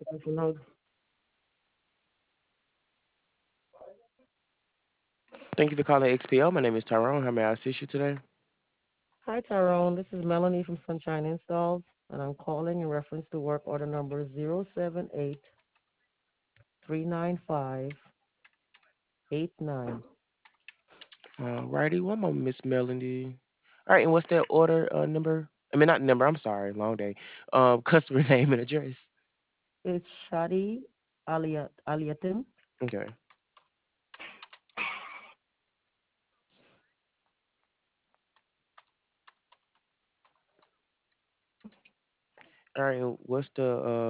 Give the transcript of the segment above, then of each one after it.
No. Thank you for calling XPO. My name is Tyrone. How may I assist you today? Hi, Tyrone. This is Melanie from Sunshine Installs, and I'm calling in reference to work order number 078-395-89. Alrighty, one moment, Miss Melody. All right, and what's that order number? I mean, not number. I'm sorry, long day. Customer name and address. It's Shadi Aliatim. Okay. All right, and what's the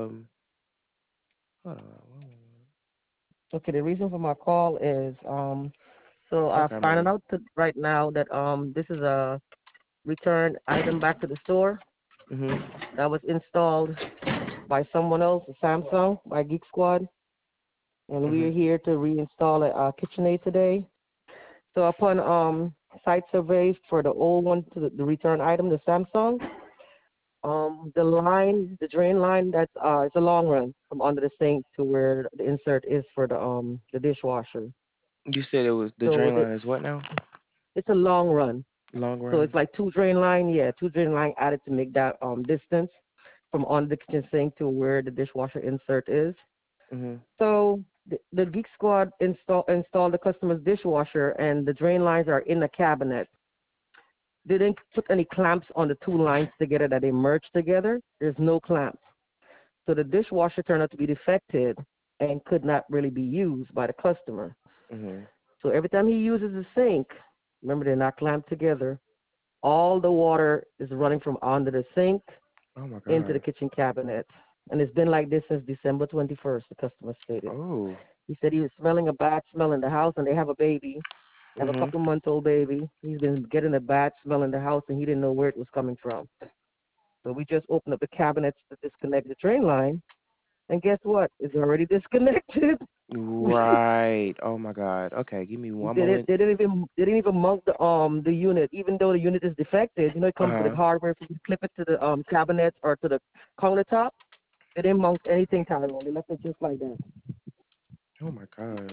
hold on. Okay, the reason for my call is so I Okay, found ma'am. out right now that this is a return item back to the store Mhm. that was installed by someone else, Samsung, by Geek Squad, and we are Mhm. here to reinstall a KitchenAid today. So upon site surveys for the old one to the return item, the Samsung, the line, the drain line, that's it's a long run from under the sink to where the insert is for the dishwasher. You said it was the So drain line is what now? it's a long run. Long So it's run. like two drain line, yeah, two drain line added to make that distance from under the kitchen sink to where the dishwasher insert is. Mhm. So the Geek Squad installed the customer's dishwasher, and the drain lines are in the cabinet. They didn't put any clamps on the two lines together that they merged together. There's no clamps. So the dishwasher turned out to be defective and could not really be used by the customer. Mhm. So every time he uses the sink, remember they're not clamped together, all the water is running from under the sink Oh my into the God. kitchen cabinet. And it's been like this since December 21st, the customer stated. Oh. He said he was smelling a bad smell in the house, and they have a baby. They have a Mhm. couple-month-old baby. He's been getting a bad smell in the house, and he didn't know where it was coming from. So we just opened up the cabinets to disconnect the drain line, and guess what? It's already disconnected. Right. Oh my God. Okay, give me they one didn't. moment. They didn't even mount the unit, even though the unit is defective. You know, it Uh comes with the huh. hardware for you to clip it to the cabinet or to the countertop. They didn't mount anything, Tyrone. They left it just like that. Oh my God.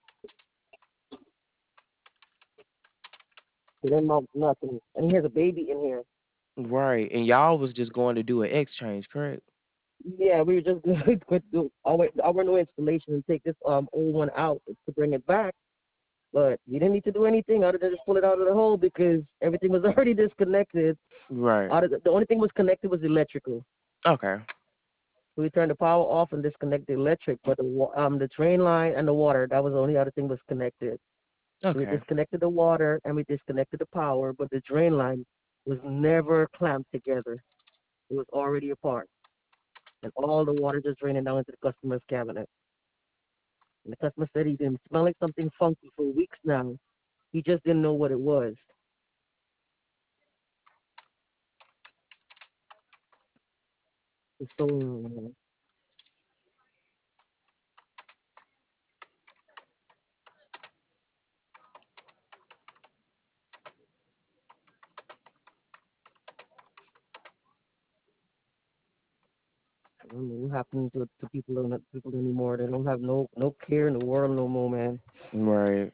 They didn't mount nothing. And he has a baby in here. Right. And y'all was just going to do an exchange, correct? Yeah, we were just going to do our new installation and take this old one out to bring it back. But you didn't need to do anything other than just pull it out of the hole because everything was already disconnected. Right. The only thing was connected was electrical. Okay. So we turned the power off and disconnected the electric, but the drain line and the water, that was the only other thing was connected. So we Okay. disconnected the water and we disconnected the power, but the drain line was never clamped together. It was already apart. And all the water just draining down into the customer's cabinet. And the customer said he's been smelling something funky for weeks now. He just didn't know what it was. So I don't know what happened to people anymore. They don't have no care in the world no more, man. Right.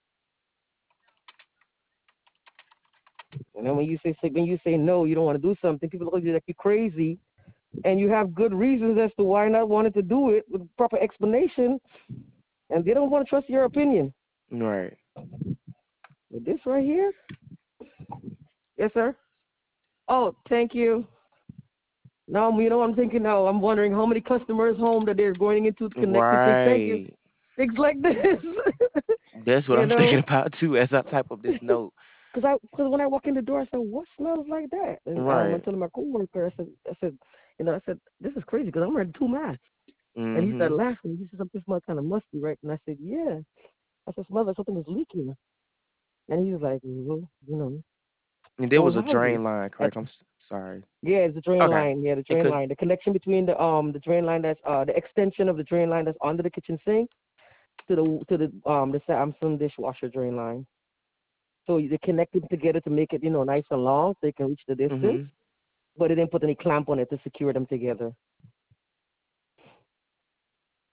And then when you say no, you don't want to do something, people look at you like you're crazy, and you have good reasons as to why not wanting to do it with proper explanation, and they don't want to trust your opinion. Right. With this right here, yes, sir. Oh, thank you. Now you know what I'm thinking now. I'm wondering how many customers home that they're going into to connect and say thank you. Right. Things like this, That's what you I'm thinking know. about too as I type up this note. Because when I walk in the door, I said, "What smells like that?" And I Right. told my coworker, I said, this is crazy because I'm wearing two masks. And he started Mhm. laughing. He said, something smells kind of musty, right? And I said, yeah. I said, smells like something is leaking. And he was like, And there old was a houses. drain line, And, correct? Sorry. yeah, it's the drain Okay. line. Yeah, the And drain cause line. The connection between the drain line that's the extension of the drain line that's under the kitchen sink to the Samsung dishwasher drain line. So they connected together to make it nice and long so they can reach the distance. mhm. But they didn't put any clamp on it to secure them together.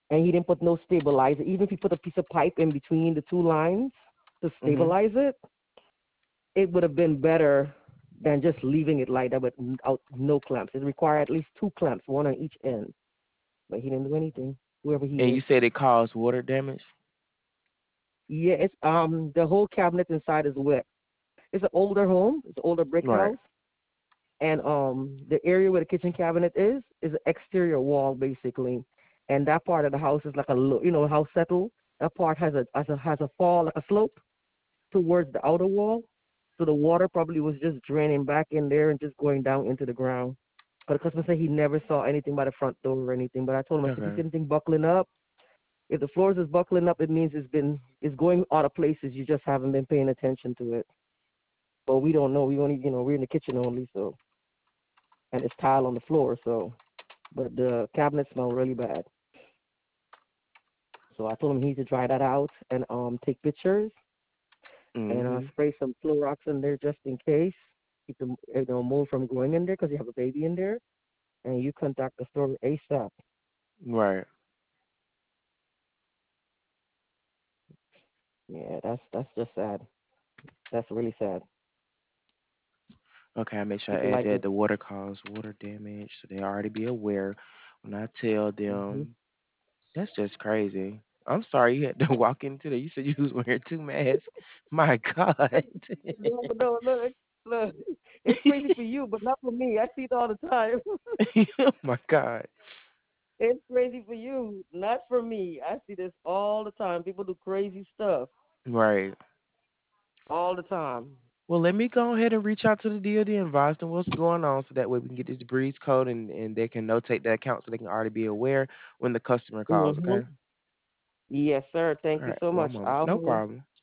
and he didn't put no stabilizer. Even if he put a piece of pipe in between the two lines to Mhm. stabilize it, it would have been better than just leaving it like that without no clamps. It required at least two clamps, one on each end. But he didn't do anything. Whoever he And you is. said it caused water damage? Yeah, it's the whole cabinet inside is wet. It's an older home. It's an older brick Right. house, and the area where the kitchen cabinet is an exterior wall basically, and that part of the house is like a house settle. That part has a fall like a slope towards the outer wall, so the water probably was just draining back in there and just going down into the ground. But the customer said he never saw anything by the front door or anything. But I told him, I said, if you Okay. see anything buckling up, if the floors is buckling up, it means it's going out of places. You just haven't been paying attention to it. But we don't know. We only we're in the kitchen only, so and it's tile on the floor, so but the cabinets smell really bad. So I told him he needs to dry that out and take pictures and Mhm. spray some Clorox in there just in case. Keep the mold from going in there because you have a baby in there, and you contact the store ASAP. Right. Yeah, that's just sad. That's really sad. Okay, I make sure People I add like that this. the water caused water damage, so they already be aware when I tell Hmm. them. That's just crazy. I'm sorry you had to walk into there. You said you was wearing two masks. My God. No, no, look. It's crazy for you, but not for me. I see it all the time. Oh my God. It's crazy for you, not for me. I see this all the time. People do crazy stuff Right. all the time. Well, let me go ahead and reach out to the DOD and advise them what's going on so that way we can get this breeze code and they can notate that account so they can already be aware when the customer calls, Hmm. okay? Yes, sir. All Thank you right, so one much. moment. I'll No hold. problem.